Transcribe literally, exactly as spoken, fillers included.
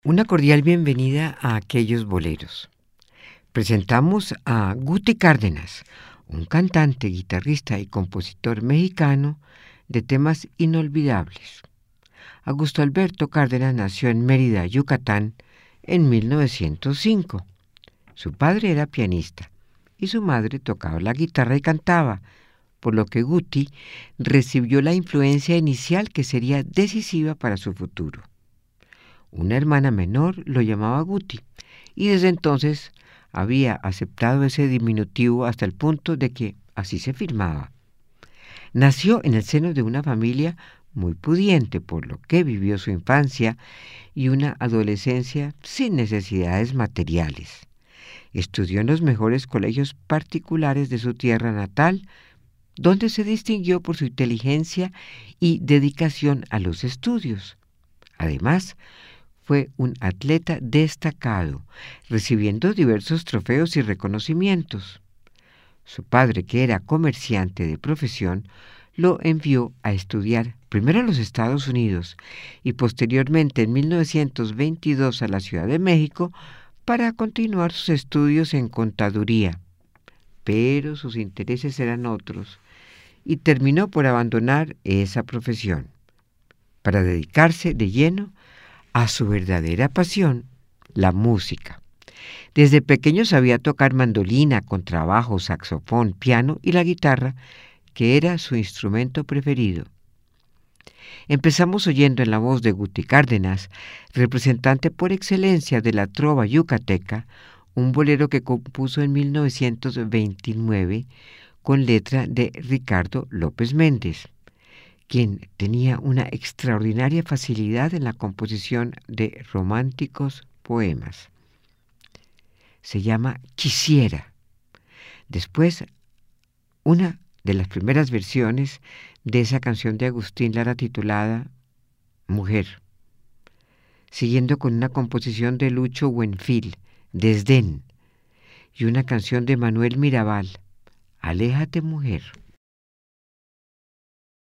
Una cordial bienvenida a Aquellos Boleros. Presentamos a Guti Cárdenas, un cantante, guitarrista y compositor mexicano de temas inolvidables. Augusto Alberto Cárdenas nació en Mérida, Yucatán, en mil novecientos cinco. Su padre era pianista y su madre tocaba la guitarra y cantaba, por lo que Guti recibió la influencia inicial que sería decisiva para su futuro. Una hermana menor lo llamaba Guti, y desde entonces había aceptado ese diminutivo hasta el punto de que así se firmaba. Nació en el seno de una familia muy pudiente, por lo que vivió su infancia y una adolescencia sin necesidades materiales. Estudió en los mejores colegios particulares de su tierra natal, donde se distinguió por su inteligencia y dedicación a los estudios. Además, fue un atleta destacado, recibiendo diversos trofeos y reconocimientos. Su padre, que era comerciante de profesión, lo envió a estudiar primero a los Estados Unidos y posteriormente en mil novecientos veintidós a la Ciudad de México para continuar sus estudios en contaduría. Pero sus intereses eran otros y terminó por abandonar esa profesión para dedicarse de lleno a su verdadera pasión, la música. Desde pequeño sabía tocar mandolina, contrabajo, saxofón, piano y la guitarra, que era su instrumento preferido. Empezamos oyendo en la voz de Guti Cárdenas, representante por excelencia de la trova yucateca, un bolero que compuso en mil novecientos veintinueve con letra de Ricardo López Méndez, quien tenía una extraordinaria facilidad en la composición de románticos poemas. Se llama Quisiera. Después, una de las primeras versiones de esa canción de Agustín Lara titulada Mujer, siguiendo con una composición de Lucho Buenfil, Desdén, y una canción de Manuel Mirabal, Aléjate, mujer.